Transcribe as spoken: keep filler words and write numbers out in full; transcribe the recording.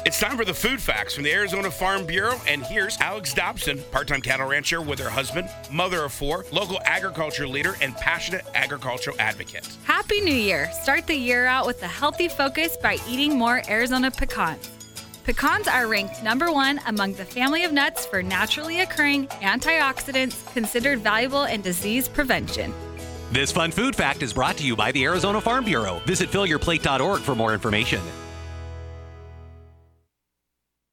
It's time for the food facts from the Arizona Farm Bureau, and here's Alex Dobson, part-time cattle rancher with her husband, mother of four, local agriculture leader, and passionate agricultural advocate. Happy New Year! Start the year out with a healthy focus by eating more Arizona pecans. Pecans are ranked number one among the family of nuts for naturally occurring antioxidants considered valuable in disease prevention. This fun food fact is brought to you by the Arizona Farm Bureau. Visit fill your plate dot org for more information.